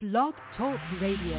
Blog Talk Radio.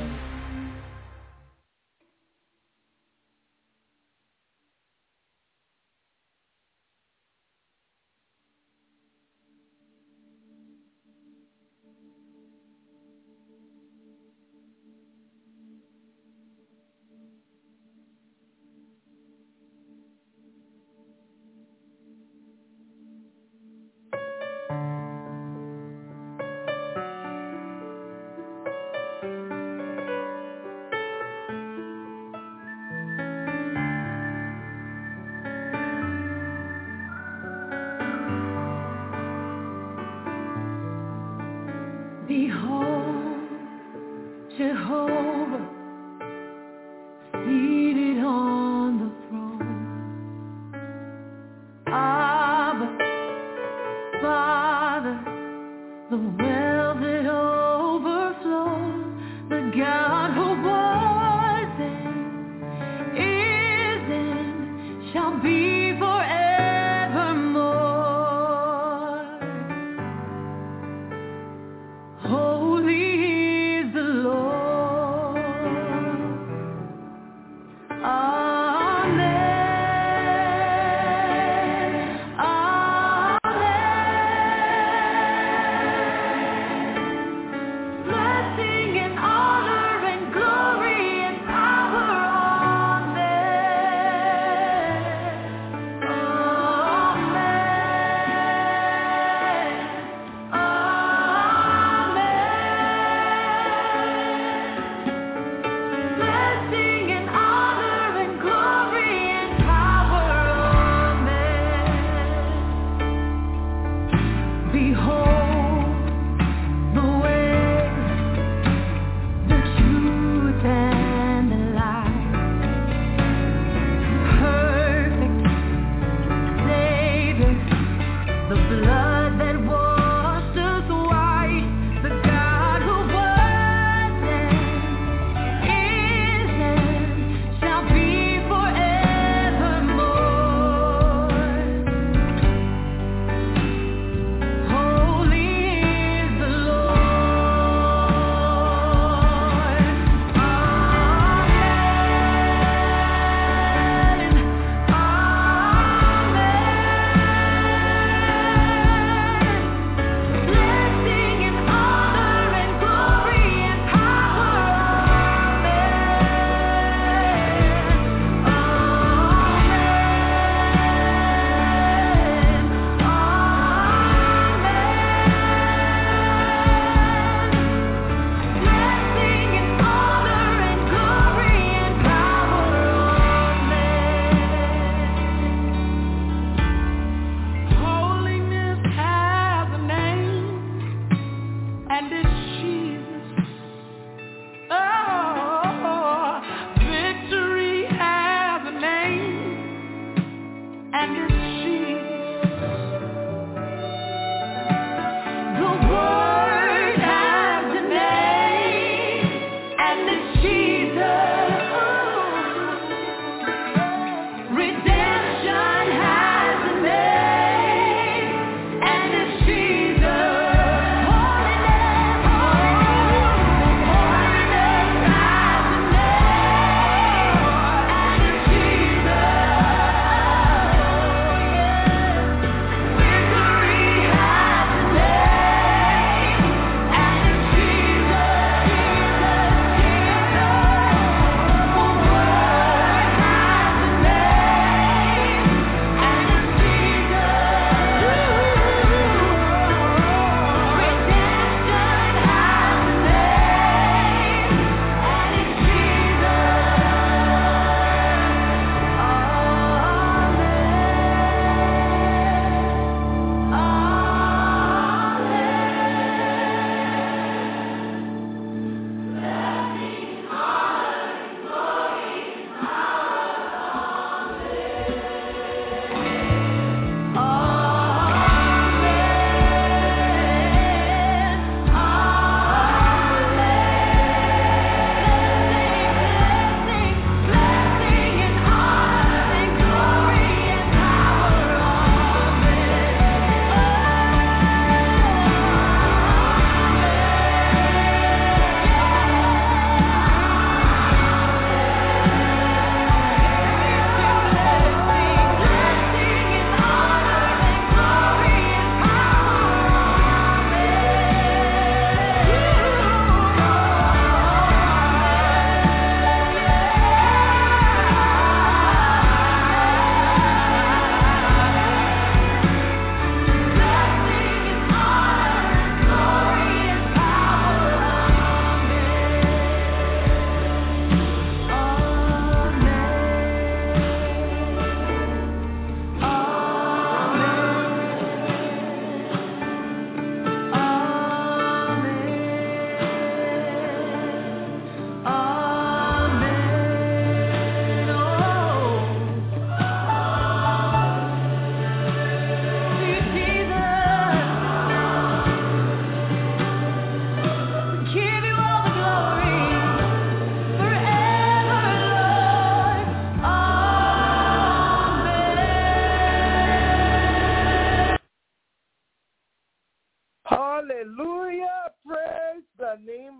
Behold, Jehovah, seated on the throne. Abba, Father, the well that overflows, the God who was and is and shall be forevermore. Holy is the Lord. Amen. Amen. Blessing and honor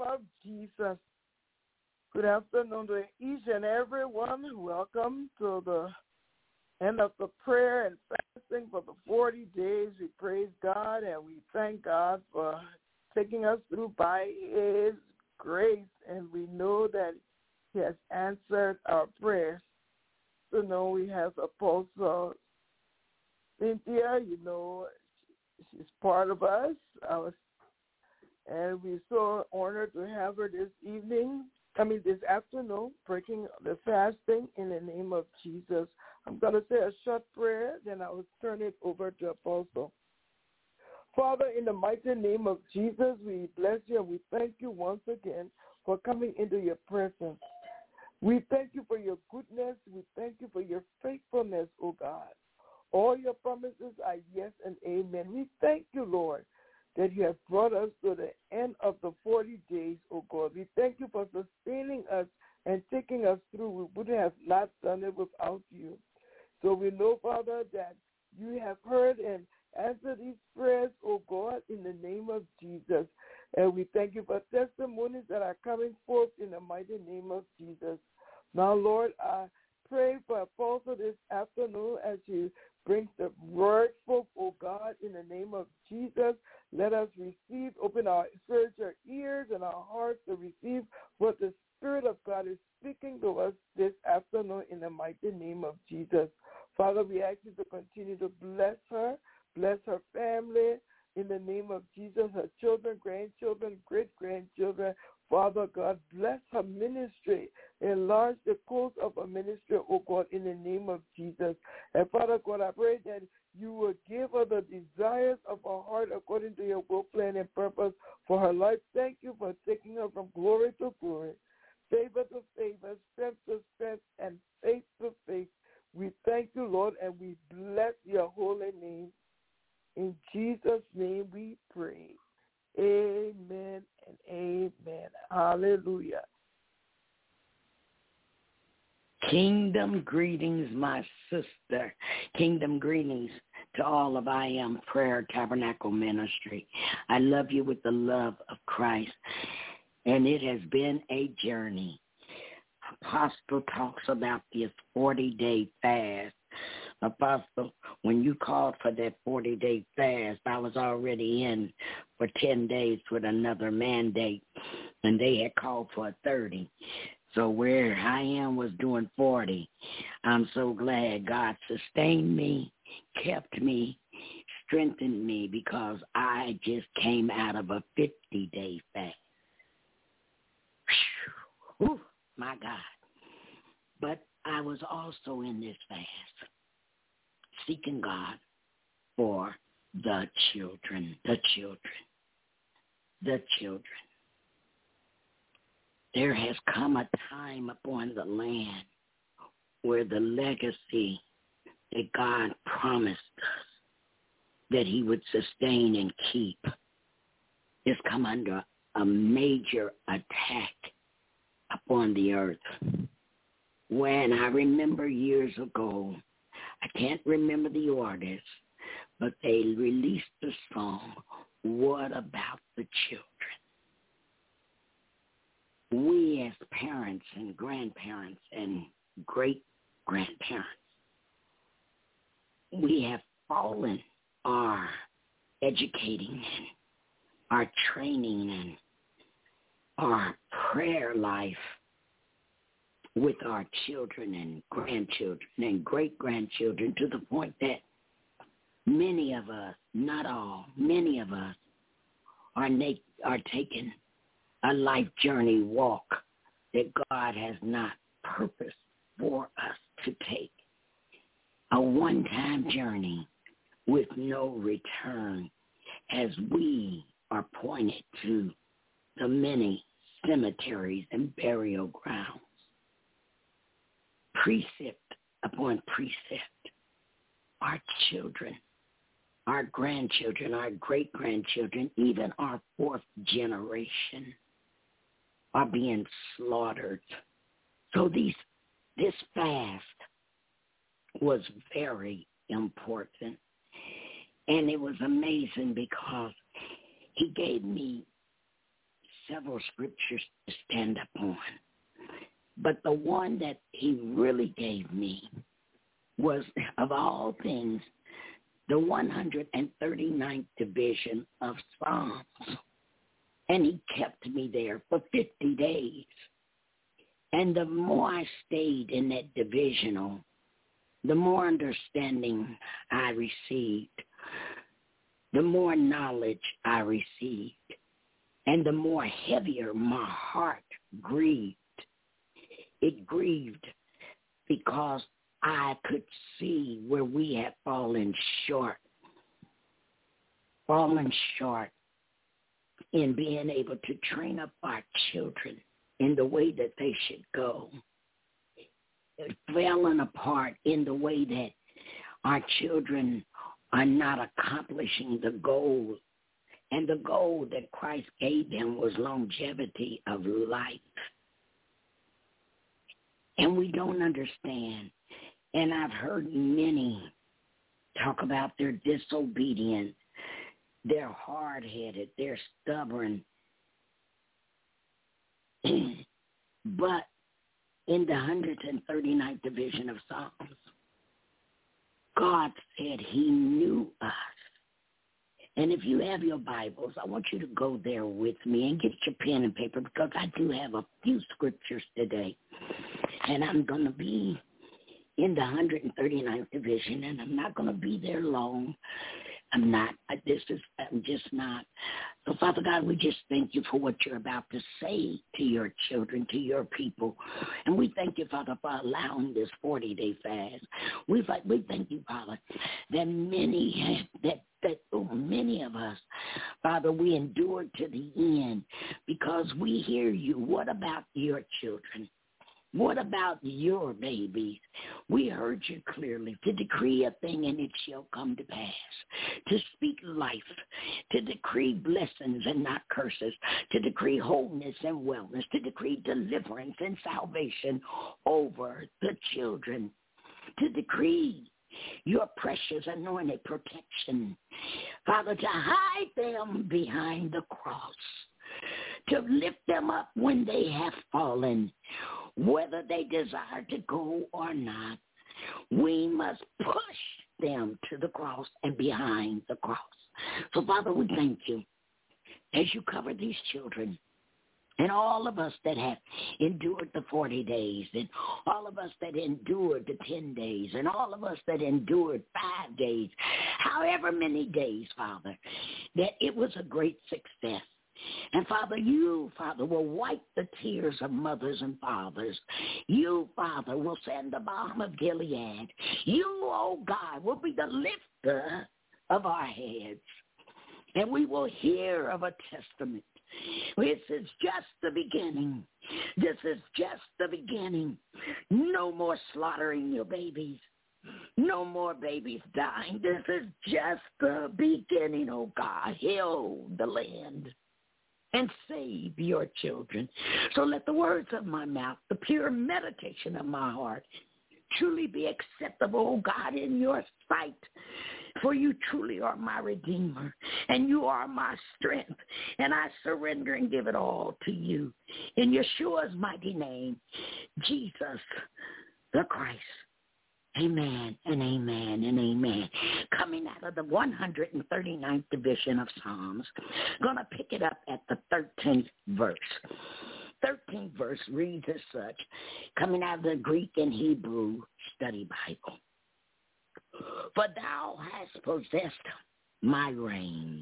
of Jesus. Good afternoon to each and every one. Welcome to the end of the prayer and fasting for the 40 days. We praise God and we thank God for taking us through by His grace. And we know that He has answered our prayers. So now we have Apostle Cynthia, she's part of us. And we're so honored to have her this afternoon, breaking the fasting in the name of Jesus. I'm going to say a short prayer, then I will turn it over to Apostle. Father, in the mighty name of Jesus, we bless you and we thank you once again for coming into your presence. We thank you for your goodness. We thank you for your faithfulness, O God. All your promises are yes and amen. We thank you, Lord, that you have brought us to the end of the 40 days, O God. We thank you for sustaining us and taking us through. We would have not done it without you. So we know, Father, that you have heard and answered these prayers, O God, in the name of Jesus. And we thank you for testimonies that are coming forth in the mighty name of Jesus. Now, Lord, I pray for Apostle this afternoon as you bring the word forth, O God, in the name of Jesus. Let us receive, open our spiritual ears and our hearts to receive what the Spirit of God is speaking to us this afternoon in the mighty name of Jesus. Father, we ask you to continue to bless her family in the name of Jesus, her children, grandchildren, great-grandchildren. Father God, bless her ministry. Enlarge the course of her ministry, oh God, in the name of Jesus. And Father God, I pray that you will give her the desires of her heart according to your will, plan, and purpose for her life. Thank you for taking her from glory to glory, favor to favor, strength to strength, and faith to faith. We thank you, Lord, and we bless your holy name. In Jesus' name we pray. Amen and amen. Hallelujah. Kingdom greetings, my sister. Kingdom greetings to all of I Am Prayer Tabernacle Ministry. I love you with the love of Christ, and it has been a journey. Apostle talks about this 40-day fast. Apostle, when you called for that 40-day fast, I was already in for 10 days with another mandate, and they had called for 30. So where I am was doing 40. I'm so glad God sustained me, kept me, strengthened me, because I just came out of a 50-day fast. Whew, my God. But I was also in this fast, seeking God for the children. There has come a time upon the land where the legacy that God promised us that he would sustain and keep has come under a major attack upon the earth. When I remember years ago, I can't remember the artist, but they released the song, What About the Children? We as parents and grandparents and great-grandparents, we have fallen our educating and our training and our prayer life with our children and grandchildren and great-grandchildren, to the point that many of us, not all, many of us are taking a life journey walk that God has not purposed for us to take. A one-time journey with no return, as we are pointed to the many cemeteries and burial grounds. Precept upon precept, our children, our grandchildren, our great-grandchildren, even our fourth generation are being slaughtered. So this fast was very important. And it was amazing because he gave me several scriptures to stand upon. But the one that he really gave me was, of all things, the 139th division of Psalms. And he kept me there for 50 days. And the more I stayed in that divisional, the more understanding I received, the more knowledge I received, and the more heavier my heart grieved. It grieved because I could see where we had fallen short in being able to train up our children in the way that they should go. Falling apart in the way that our children are not accomplishing the goal. And the goal that Christ gave them was longevity of life. And we don't understand. And I've heard many talk about their disobedience. They're hard-headed. They're stubborn. But in the 139th division of Psalms, God said he knew us. And if you have your Bibles, I want you to go there with me and get your pen and paper, because I do have a few scriptures today. And I'm going to be in the 139th division, and I'm not going to be there long. I'm just not. So, Father God, we just thank you for what you're about to say to your children, to your people. And we thank you, Father, for allowing this 40-day fast. We thank you, Father, that many of us, Father, we endured to the end because we hear you. What about your children? What about your babies? We heard you clearly, to decree a thing and it shall come to pass, to speak life, to decree blessings and not curses, to decree wholeness and wellness, to decree deliverance and salvation over the children, to decree your precious anointed protection, Father, to hide them behind the cross, to lift them up when they have fallen, whether they desire to go or not. We must push them to the cross and behind the cross. So, Father, we thank you as you cover these children and all of us that have endured the 40 days, and all of us that endured the 10 days, and all of us that endured 5 days, however many days, Father, that it was a great success. And, Father, you, Father, will wipe the tears of mothers and fathers. You, Father, will send the balm of Gilead. You, oh God, will be the lifter of our heads. And we will hear of a testament. This is just the beginning. This is just the beginning. No more slaughtering your babies. No more babies dying. This is just the beginning, oh God. Heal the land and save your children. So let the words of my mouth, the pure meditation of my heart, truly be acceptable, oh God, in your sight. For you truly are my Redeemer, and you are my strength, and I surrender and give it all to you. In Yeshua's mighty name, Jesus the Christ. Amen and amen and amen. Coming out of the 139th division of Psalms, going to pick it up at the 13th verse. 13th verse reads as such, coming out of the Greek and Hebrew Study Bible. For thou hast possessed my reins.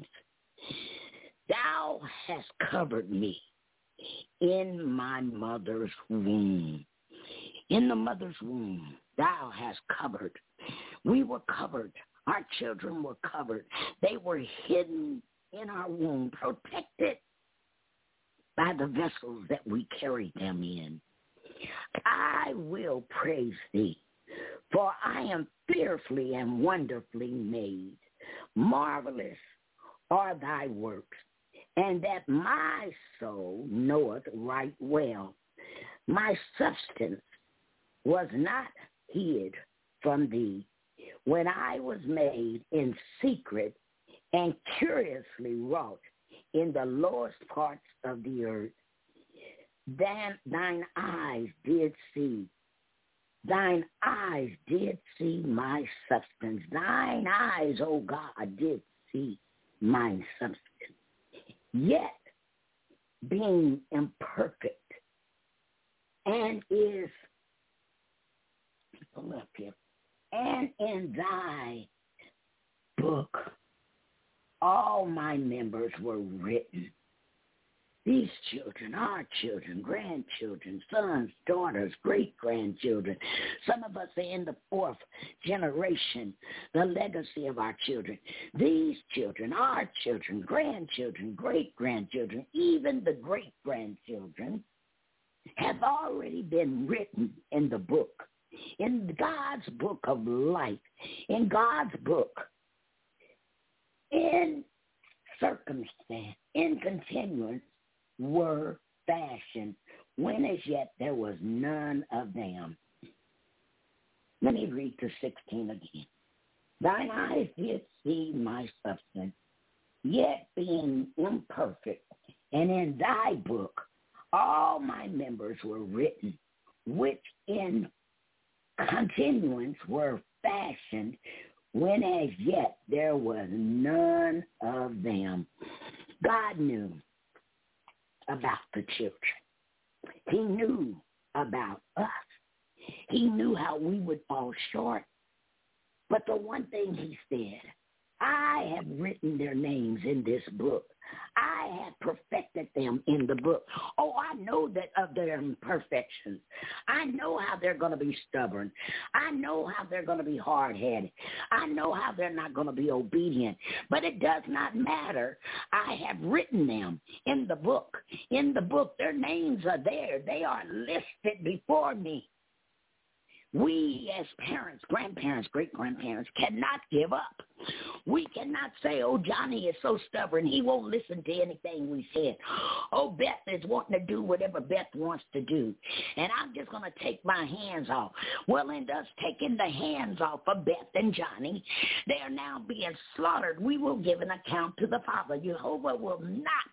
Thou hast covered me in my mother's womb. In the mother's womb, thou hast covered. We were covered. Our children were covered. They were hidden in our womb, protected by the vessels that we carried them in. I will praise thee, for I am fearfully and wonderfully made. Marvelous are thy works, and that my soul knoweth right well. My substance was not hid from thee when I was made in secret and curiously wrought in the lowest parts of the earth. Thine eyes did see. Thine eyes did see my substance. Thine eyes, O God, did see my substance. Yet, being imperfect, and is, pull up here, and in thy book, all my members were written. These children, our children, grandchildren, sons, daughters, great-grandchildren. Some of us are in the fourth generation, the legacy of our children. These children, our children, grandchildren, great-grandchildren, even the great-grandchildren have already been written in the book, in God's book of life, in God's book, in circumstance, in continuance, were fashioned, when as yet there was none of them. Let me read to 16 again. Thine eyes did see my substance, yet being imperfect, and in thy book all my members were written, which in continuance were fashioned, when as yet there was none of them. God knew about the children. He knew about us. He knew how we would fall short. But the one thing he said, I have written their names in this book. I have perfected them in the book. Oh, I know that of their imperfections. I know how they're going to be stubborn. I know how they're going to be hard-headed. I know how they're not going to be obedient. But it does not matter. I have written them in the book. In the book, their names are there. They are listed before me. We as parents, grandparents, great-grandparents cannot give up. We cannot say, oh, Johnny is so stubborn. He won't listen to anything we said. Oh, Beth is wanting to do whatever Beth wants to do. And I'm just going to take my hands off. Well, in us taking the hands off of Beth and Johnny, they are now being slaughtered. We will give an account to the Father. Jehovah will not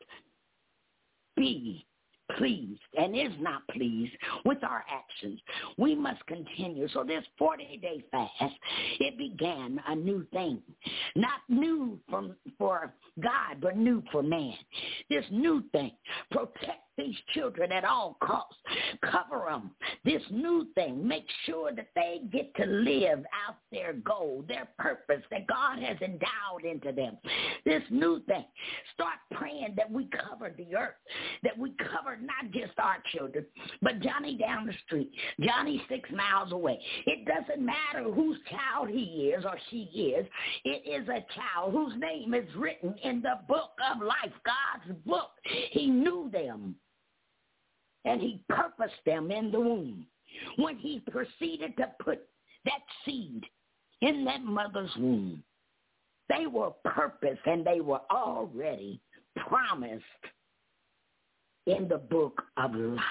be pleased and is not pleased with our actions. We must continue. So this 40-day fast, it began a new thing. Not new for God, but new for man. This new thing, protect these children at all costs. Cover them. This new thing, make sure that they get to live out their goal, their purpose that God has endowed into them. This new thing, start praying that we cover the earth, that we cover not just our children, but Johnny down the street, Johnny 6 miles away. It doesn't matter whose child he is or she is. It is a child whose name is written in the book of life, God's book. He knew them. And he purposed them in the womb. When he proceeded to put that seed in that mother's womb, they were purposed and they were already promised in the book of life.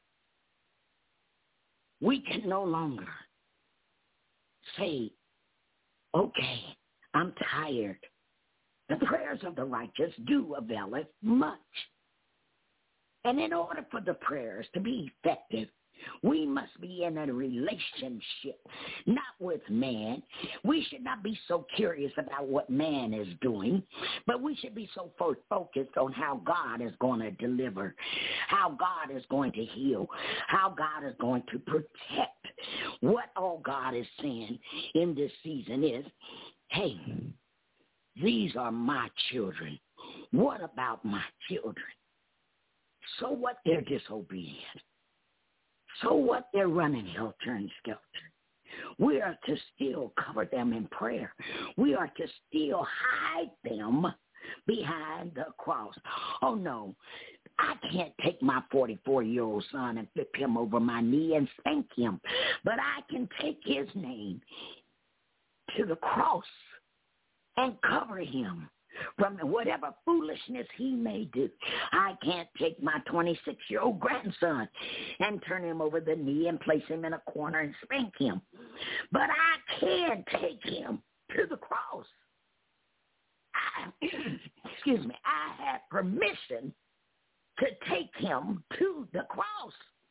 We can no longer say, okay, I'm tired. The prayers of the righteous do availeth much. And in order for the prayers to be effective, we must be in a relationship, not with man. We should not be so curious about what man is doing, but we should be so focused on how God is going to deliver, how God is going to heal, how God is going to protect. What all God is saying in this season is, hey, these are my children. What about my children? So what they're disobedient? So what they're running helter and skelter? We are to still cover them in prayer. We are to still hide them behind the cross. Oh, no. I can't take my 44-year-old son and flip him over my knee and spank him. But I can take his name to the cross and cover him from whatever foolishness he may do. I can't take my 26-year-old grandson and turn him over the knee and place him in a corner and spank him. But I can take him to the cross. I had permission to take him to the cross.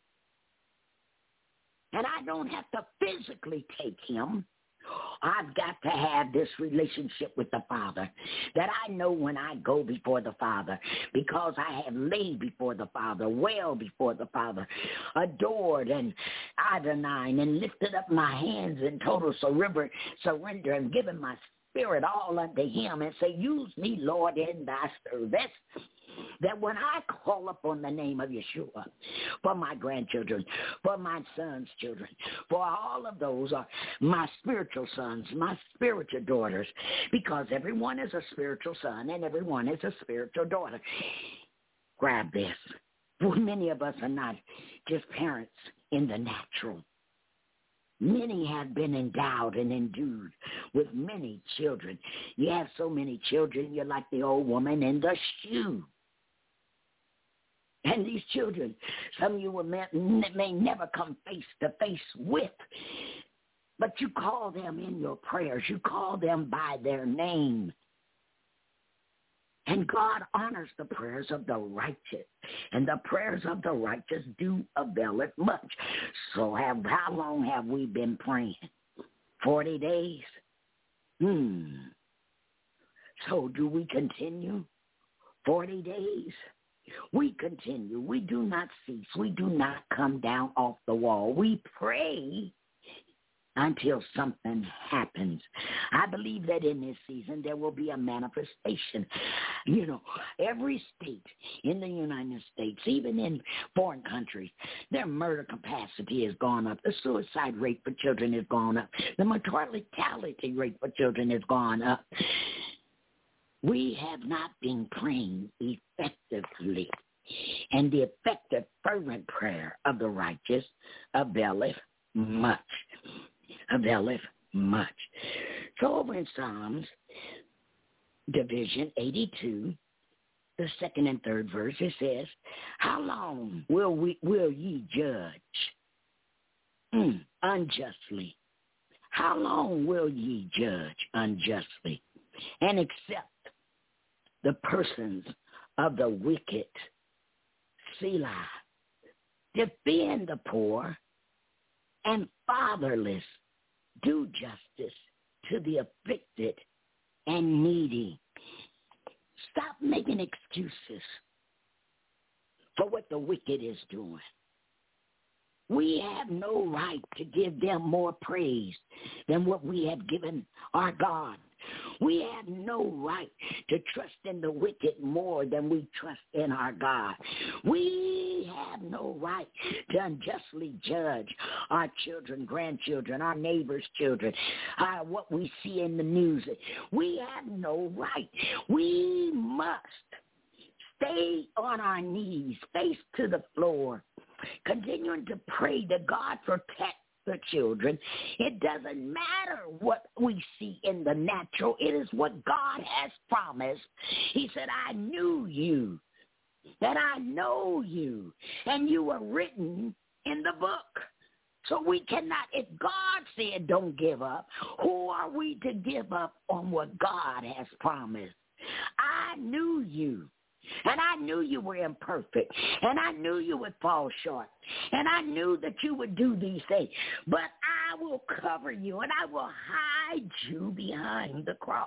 And I don't have to physically take him. I've got to have this relationship with the Father that I know when I go before the Father, because I have laid before the Father, well before the Father, adored and Adonai, and lifted up my hands in total surrender and given my spirit all unto him and say, use me, Lord, in thy service. That when I call upon the name of Yeshua for my grandchildren, for my son's children, for all of those are my spiritual sons, my spiritual daughters, because everyone is a spiritual son and everyone is a spiritual daughter. Grab this. For many of us are not just parents in the natural. Many have been endowed and endued with many children. You have so many children, you're like the old woman in the shoe. And these children, some of you may never come face to face with, but you call them in your prayers. You call them by their name. And God honors the prayers of the righteous, and the prayers of the righteous do availeth much. So how long have we been praying? 40 days? So do we continue? 40 days? We continue. We do not cease. We do not come down off the wall. We pray until something happens. I believe that in this season there will be a manifestation. You know, every state in the United States, even in foreign countries, their murder capacity has gone up. The suicide rate for children has gone up. The mortality rate for children has gone up. We have not been praying effectively. And the effective, fervent prayer of the righteous availeth much. Availeth much. So over in Psalms, division 82, the second and third verse, it says, how long will ye judge unjustly? How long will ye judge unjustly and accept the persons of the wicked? Selah. Defend the poor and fatherless. Do justice to the afflicted and needy. Stop making excuses for what the wicked is doing. We have no right to give them more praise than what we have given our God. We have no right to trust in the wicked more than we trust in our God. We have no right to unjustly judge our children, grandchildren, our neighbors' children, what we see in the news. We have no right. We must stay on our knees, face to the floor, continuing to pray that God protect the children. It doesn't matter what we see in the natural. It is what God has promised. He said, I knew you, that I know you, and you were written in the book. So we cannot, if God said don't give up, who are we to give up on what God has promised? I knew you. And I knew you were imperfect. And I knew you would fall short. And I knew that you would do these things. But I will cover you and I will hide you behind the cross.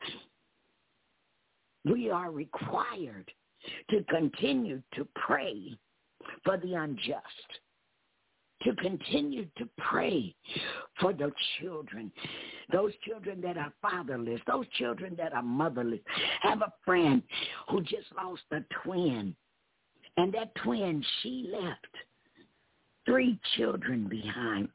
We are required to continue to pray for the unjust. To continue to pray for the children, those children that are fatherless, those children that are motherless. I have a friend who just lost a twin, and that twin, she left four children behind,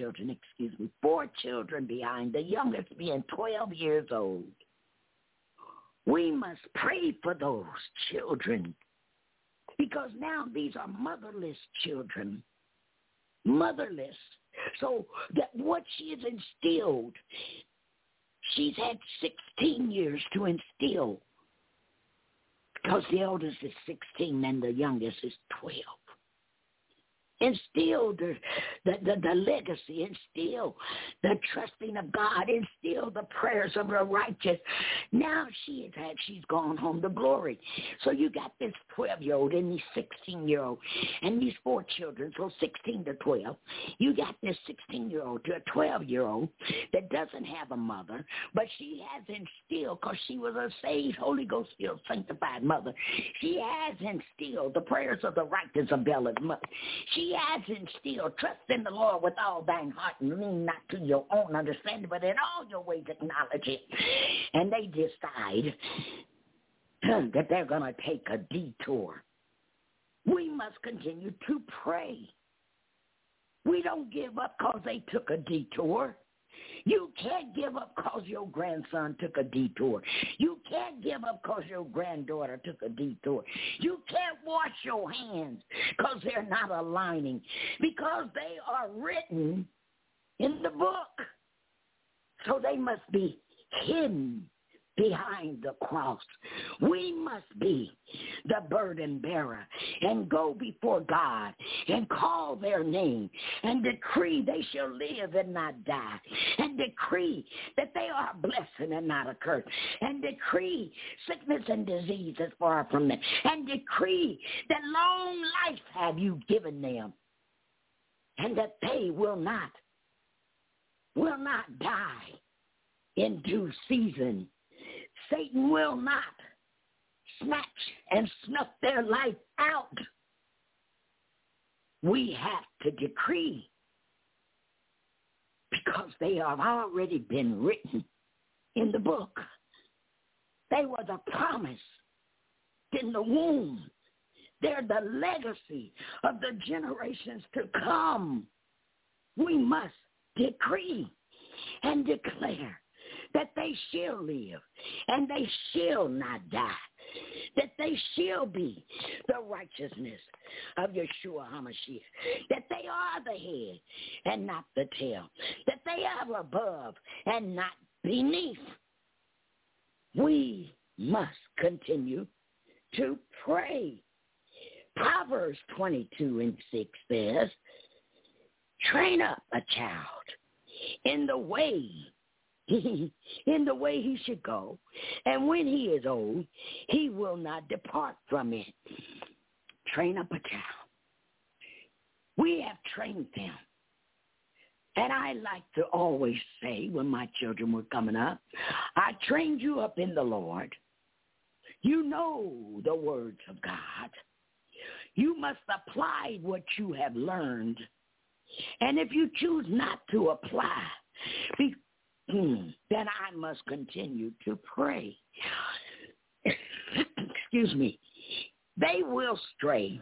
the youngest being 12 years old. We must pray for those children because now these are motherless children. Motherless. So that what she has instilled, she's had 16 years to instill because the oldest is 16 and the youngest is 12. Instill the legacy, instill the trusting of God, instill the prayers of the righteous. Now she's gone home to glory. So you got this 12-year-old and this 16-year-old and these 4 children, so 16 to 12. You got this 16-year-old to a 12-year-old that doesn't have a mother, but she has instilled, because she was a saved, Holy Ghost-filled, sanctified mother. She has instilled the prayers of the righteous availeth much. She has instilled trust in the Lord with all thine heart and lean not to your own understanding, but in all your ways acknowledge it. And they decide that they're going to take a detour. We must continue to pray. We don't give up because they took a detour. You can't give up because your grandson took a detour. You can't give up because your granddaughter took a detour. You can't wash your hands because they're not aligning, because they are written in the book. So they must be hidden behind the cross. We must be the burden bearer and go before God and call their name and decree they shall live and not die, and decree that they are a blessing and not a curse, and decree sickness and disease is far from them, and decree that long life have you given them, and that they will not die in due season. Satan will not snatch and snuff their life out. We have to decree, because they have already been written in the book. They were the promise in the womb. They're the legacy of the generations to come. We must decree and declare that they shall live and they shall not die, that they shall be the righteousness of Yeshua HaMashiach, that they are the head and not the tail, that they are above and not beneath. We must continue to pray. Proverbs 22:6 says, train up a child in the way he should go, and when he is old, he will not depart from it. Train up a child. We have trained them. And I like to always say when my children were coming up, I trained you up in the Lord. You know the words of God. You must apply what you have learned. And if you choose not to apply, then I must continue to pray. Excuse me. They will stray,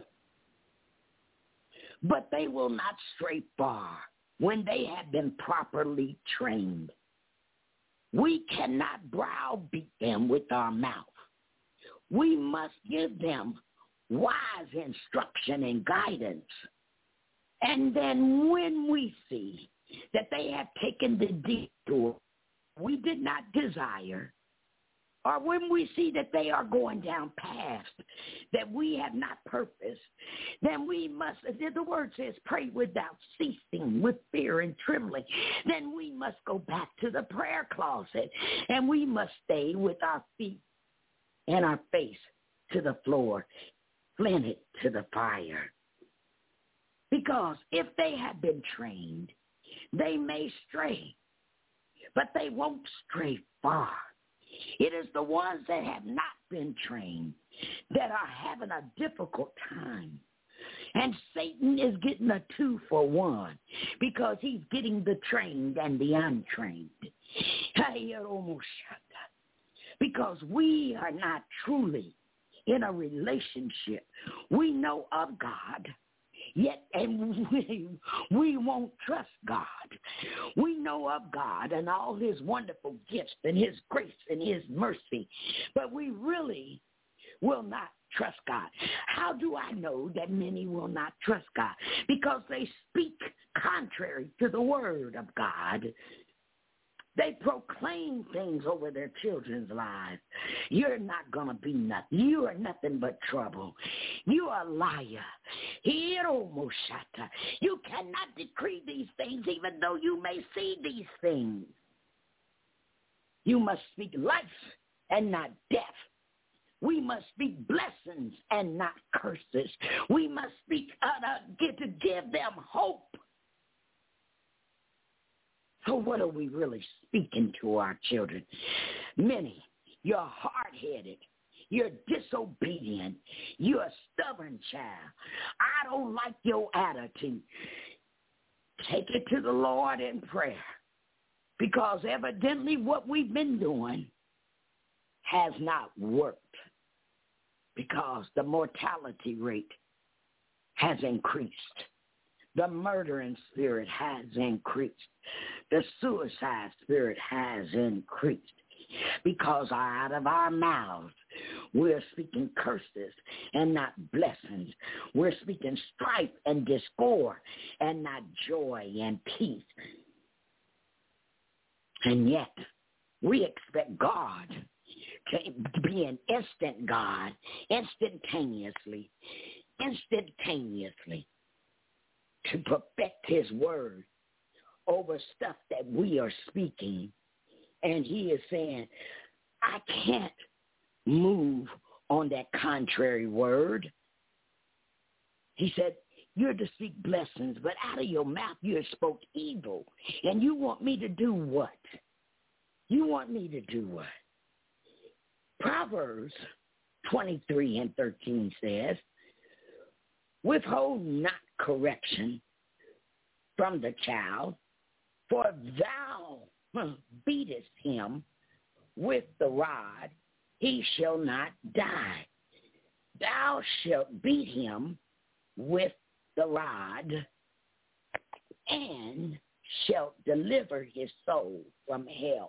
but they will not stray far when they have been properly trained. We cannot browbeat them with our mouth. We must give them wise instruction and guidance. And then when we see that they have taken the detour we did not desire, or when we see that they are going down past that we have not purposed, then we must, the word says, pray without ceasing, with fear and trembling. Then we must go back to the prayer closet, and we must stay with our feet and our face to the floor, planted to the fire. Because if they have been trained, they may stray, but they won't stray far. It is the ones that have not been trained that are having a difficult time. And Satan is getting a 2-for-1 because he's getting the trained and the untrained. Because we are not truly in a relationship. We know of God, yet and we won't trust God. We know of God and all his wonderful gifts and his grace and his mercy, but we really will not trust God. How do I know that many will not trust God? Because they speak contrary to the word of God. They proclaim things over their children's lives. You're not going to be nothing. You are nothing but trouble. You are a liar. You cannot decree these things even though you may see these things. You must speak life and not death. We must speak blessings and not curses. We must speak to give them hope. So what are we really speaking to our children? Many, you're hard-headed. You're disobedient. You're a stubborn child. I don't like your attitude. Take it to the Lord in prayer, because evidently what we've been doing has not worked, because the mortality rate has increased. The murdering spirit has increased. The suicide spirit has increased, because out of our mouths we're speaking curses and not blessings. We're speaking strife and discord and not joy and peace. And yet we expect God to be an instant God, instantaneously, to perfect his word over stuff that we are speaking. And he is saying, I can't move on that contrary word. He said, you're to speak blessings, but out of your mouth you have spoke evil. And you want me to do what? You want me to do what? Proverbs 23:13 says, withhold not correction from the child, for thou beatest him with the rod, he shall not die. Thou shalt beat him with the rod, and shalt deliver his soul from hell.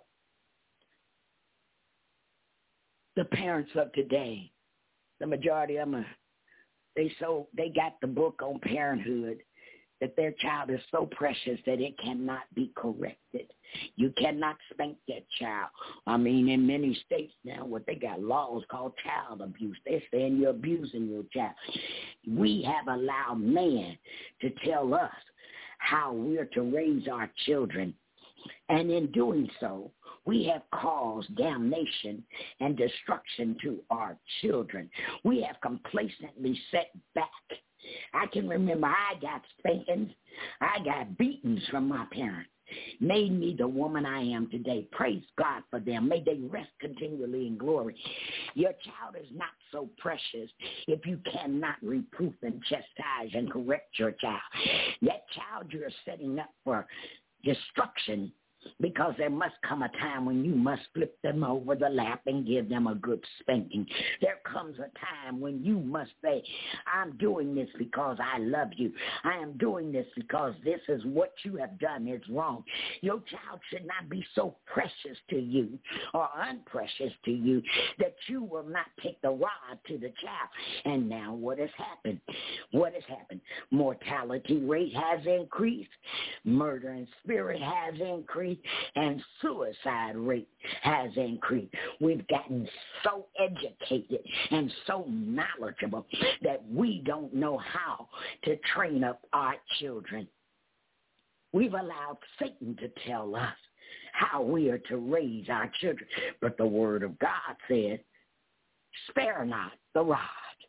The parents of today, the majority of them, they got the book on parenthood, that their child is so precious that it cannot be corrected. You cannot spank that child. I mean, in many states now, what they got laws called child abuse. They're saying you're abusing your child. We have allowed man to tell us how we're to raise our children. And in doing so, we have caused damnation and destruction to our children. We have complacently set back. I can remember I got spankings. I got beatings from my parents. Made me the woman I am today. Praise God for them. May they rest continually in glory. Your child is not so precious if you cannot reproof and chastise and correct your child. That child you're setting up for destruction, because there must come a time when you must flip them over the lap and give them a good spanking. There comes a time when you must say, I'm doing this because I love you. I am doing this because this is what you have done is wrong. Your child should not be so precious to you or unprecious to you that you will not take the rod to the child. And now what has happened? What has happened? Mortality rate has increased. Murder and spirit has increased. And suicide rate has increased. We've gotten so educated and so knowledgeable that we don't know how to train up our children. We've allowed Satan to tell us how we are to raise our children. But the word of God says, spare not the rod.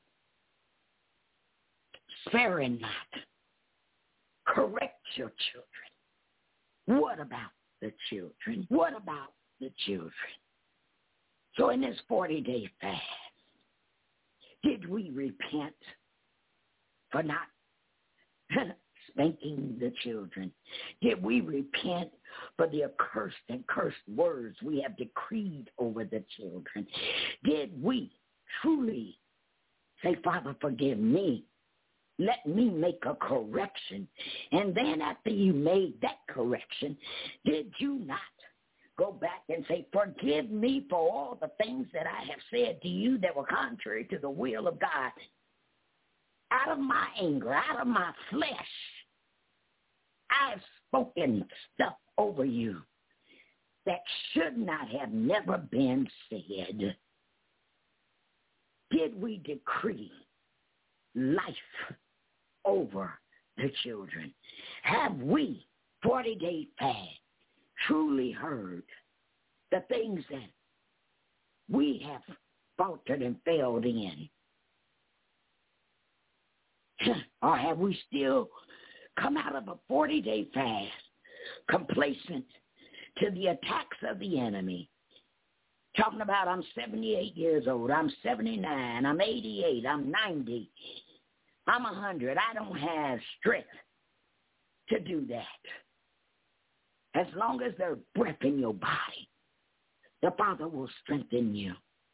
Spare it not. Correct your children. What about the children? What about the children? So in this 40-day fast, did we repent for not spanking the children? Did we repent for the accursed and cursed words we have decreed over the children? Did we truly say, Father, forgive me? Let me make a correction. And then after you made that correction, did you not go back and say, forgive me for all the things that I have said to you that were contrary to the will of God? Out of my anger, out of my flesh, I've spoken stuff over you that should not have never been said, did we decree life over the children? Have we, 40-day fast, truly heard the things that we have faltered and failed in? Or have we still come out of a 40-day fast complacent to the attacks of the enemy? Talking about I'm 78 years old, I'm 79, I'm 88, I'm 90, I'm 100. I don't have strength to do that. As long as there's breath in your body, the Father will strengthen you.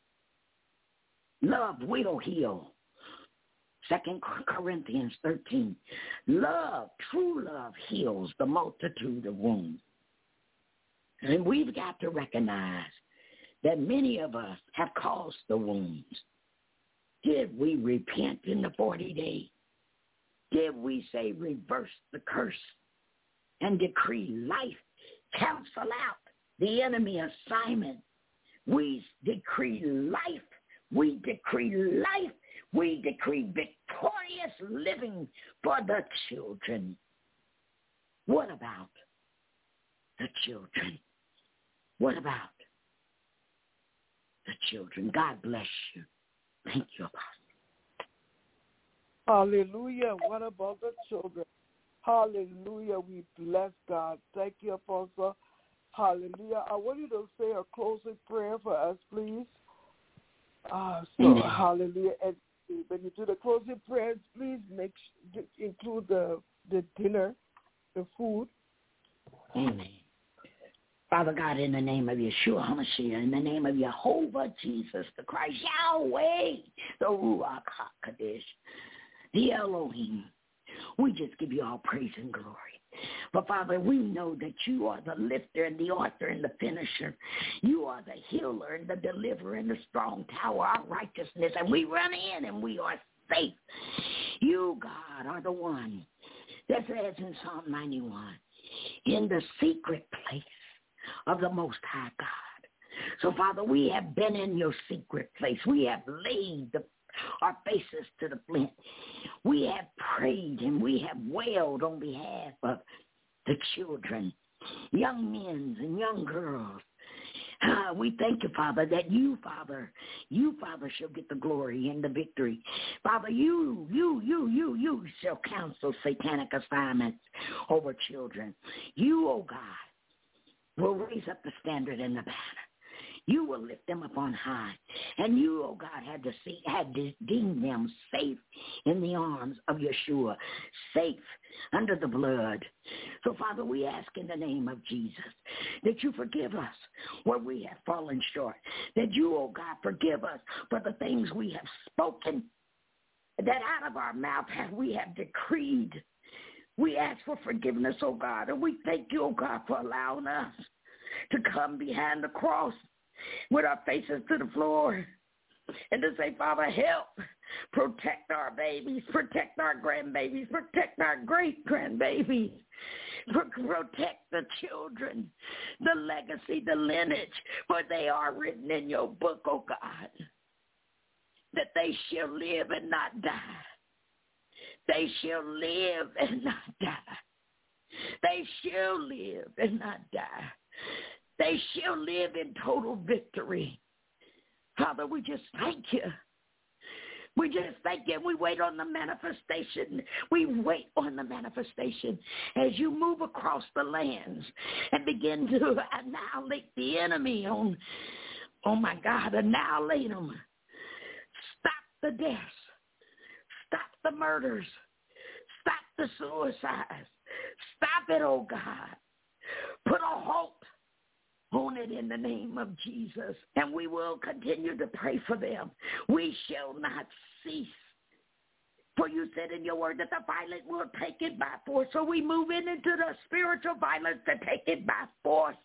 Love will heal. 2 Corinthians 13. Love, true love, heals the multitude of wounds. And we've got to recognize that many of us have caused the wounds. Did we repent in the 40 days? Did we say reverse the curse and decree life? Cancel out the enemy assignment. We decree life. We decree life. We decree victorious living for the children. What about the children? What about the children? God bless you. Thank you, Apostle. Hallelujah. What about the children? Hallelujah. We bless God. Thank you, Apostle. Hallelujah. I want you to say a closing prayer for us, please. Hallelujah. And when you do the closing prayers, please include the dinner, the food. Amen. Father God, in the name of Yeshua HaMashiach, in the name of Jehovah Jesus the Christ, Yahweh, the Ruach HaKadosh, the Elohim, we just give you all praise and glory. But, Father, we know that you are the lifter and the author and the finisher. You are the healer and the deliverer and the strong tower, our righteousness. And we run in and we are safe. You, God, are the one that says in Psalm 91, in the secret place of the Most High God. So, Father, we have been in your secret place. We have laid our faces to the flint. We have prayed and we have wailed on behalf of the children, young men and young girls. We thank you, Father, that you, Father, shall get the glory and the victory. Father, you shall counsel satanic assignments over children. You, oh God, will raise up the standard and the banner. You will lift them up on high. And you, oh God, had to deem them safe in the arms of Yeshua, safe under the blood. So, Father, we ask in the name of Jesus that you forgive us where we have fallen short, that you, oh God, forgive us for the things we have spoken, that out of our mouth we have decreed. We ask for forgiveness, oh God, and we thank you, oh God, for allowing us to come behind the cross with our faces to the floor and to say, Father, help. Protect our babies, protect our grandbabies, protect our great-grandbabies. Protect the children, the legacy, the lineage, for they are written in your book, oh God, that they shall live and not die. They shall live and not die. They shall live and not die. They shall live in total victory. Father, we just thank you. We just thank you. We wait on the manifestation. We wait on the manifestation as you move across the lands and begin to annihilate the enemy oh my God, annihilate them. Stop the deaths. Stop the murders. Stop the suicides. Stop it, oh God. Put a halt on it in the name of Jesus, and we will continue to pray for them. We shall not cease. For you said in your word that the violent will take it by force. So we move into the spiritual violence to take it by force.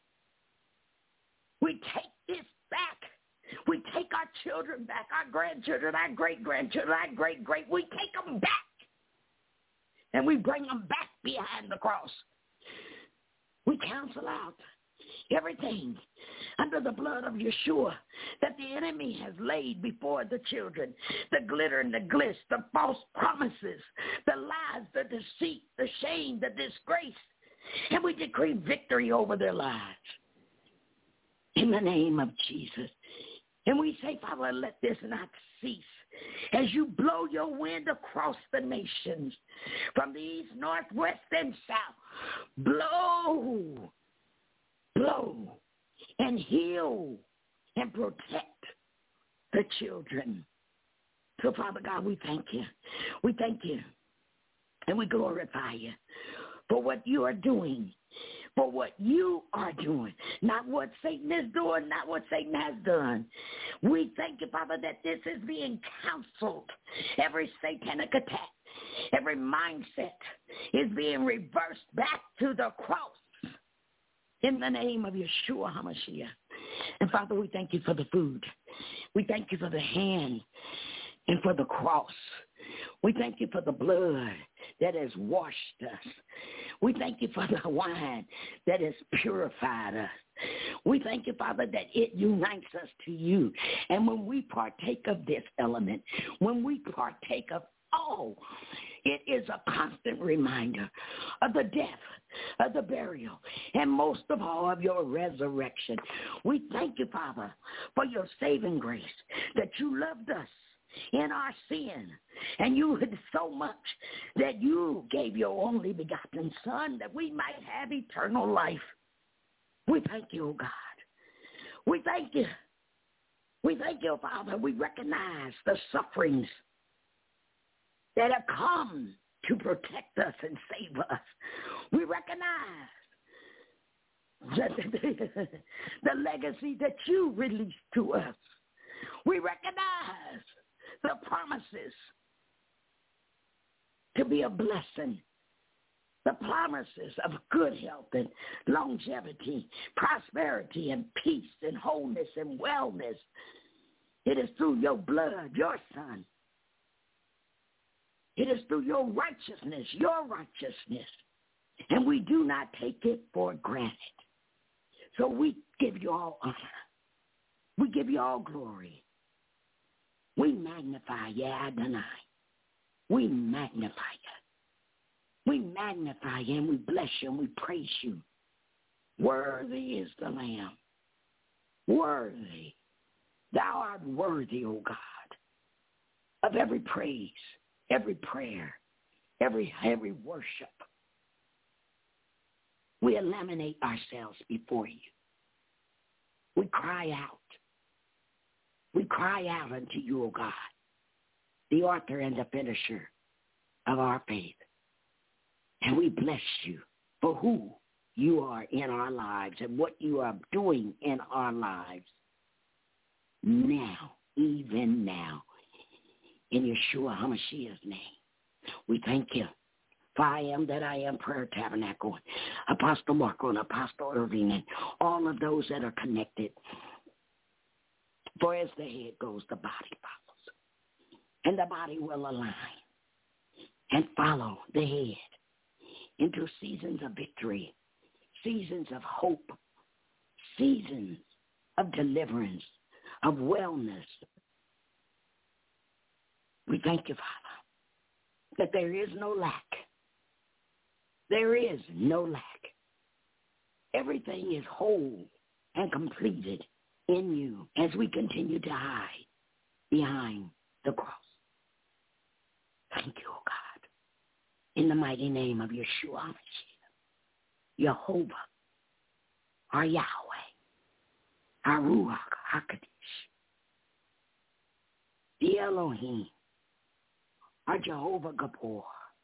We take this back. We take our children back, our grandchildren, our great-grandchildren, our great-great. We take them back, and we bring them back behind the cross. We cancel out everything under the blood of Yeshua that the enemy has laid before the children, the glitter and the glitz, the false promises, the lies, the deceit, the shame, the disgrace. And we decree victory over their lives in the name of Jesus. And we say, Father, let this not cease. As you blow your wind across the nations, from the east, north, west, and south, blow, and heal and protect the children. So, Father God, we thank you. We thank you, and we glorify you for what you are doing, for what you are doing, not what Satan is doing, not what Satan has done. We thank you, Father, that this is being counseled. Every satanic attack, every mindset is being reversed back to the cross in the name of Yeshua HaMashiach. And, Father, we thank you for the food. We thank you for the hand and for the cross. We thank you for the blood that has washed us. We thank you for the wine that has purified us. We thank you, Father, that it unites us to you. And when we partake of this element, when we partake of all, it is a constant reminder of the death, of the burial, and most of all of your resurrection. We thank you, Father, for your saving grace, that you loved us in our sin, and you had so much that you gave your only begotten Son that we might have eternal life. We thank you, oh God. We thank you. We thank you, Father. We recognize the sufferings that have come to protect us and save us. We recognize the legacy that you released to us. We recognize the promises to be a blessing, the promises of good health and longevity, prosperity and peace and wholeness and wellness. It is through your blood, your Son. It is through your righteousness, and we do not take it for granted. So we give you all honor. We give you all glory. We magnify you, Adonai. We magnify you. We magnify you and we bless you and we praise you. Worthy is the Lamb. Worthy. Thou art worthy, O God, of every praise, every prayer, every worship. We eliminate ourselves before you. We cry out. We cry out unto you, O God, the author and the finisher of our faith. And we bless you for who you are in our lives and what you are doing in our lives now, even now, in Yeshua HaMashiach's name. We thank you for I Am That I Am Prayer Tabernacle, Apostle Marco and Apostle Irving, and all of those that are connected. For as the head goes, the body follows. And the body will align and follow the head into seasons of victory, seasons of hope, seasons of deliverance, of wellness. We thank you, Father, that there is no lack. There is no lack. Everything is whole and completed in you as we continue to hide behind the cross. Thank you, oh God, in the mighty name of Yeshua HaMashiach, Jehovah, our Yahweh, our Ruach HaKadosh, the Elohim, our Jehovah Gabor.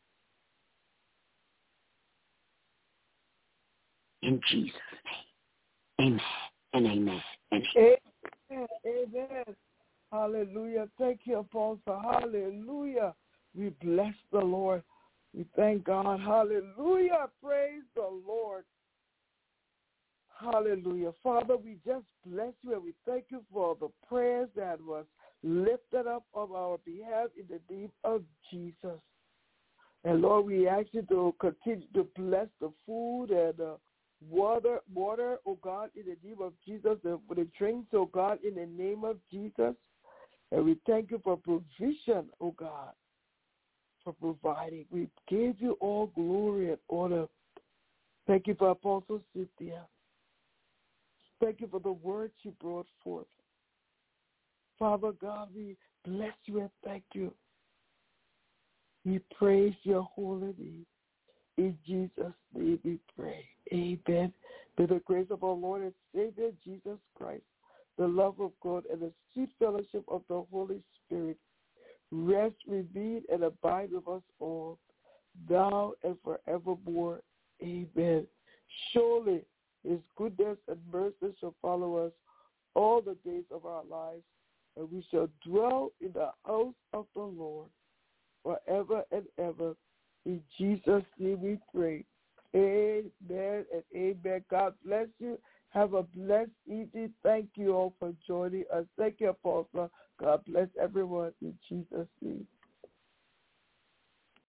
In Jesus' name, amen and amen and amen. Amen. Amen. Hallelujah. Thank you, Apostle. Hallelujah. We bless the Lord. We thank God. Hallelujah. Praise the Lord. Hallelujah. Father, we just bless you and we thank you for the prayers that was lifted up on our behalf in the name of Jesus. And Lord, we ask you to continue to bless the food and water, oh God, in the name of Jesus, and for the drinks, oh God, in the name of Jesus. And we thank you for provision, oh God, for providing. We give you all glory and honor. Thank you for Apostle Cynthia. Thank you for the words you brought forth. Father God, we bless you and thank you. We praise your holy name. In Jesus' name we pray. Amen. May the grace of our Lord and Savior Jesus Christ, the love of God, and the sweet fellowship of the Holy Spirit rest, remain, and abide with us all, now and forevermore. Amen. Surely his goodness and mercy shall follow us all the days of our lives, and we shall dwell in the house of the Lord forever and ever. In Jesus' name we pray. Amen and amen. God bless you. Have a blessed evening. Thank you all for joining us. Thank you, Apostle. God bless everyone in Jesus' name.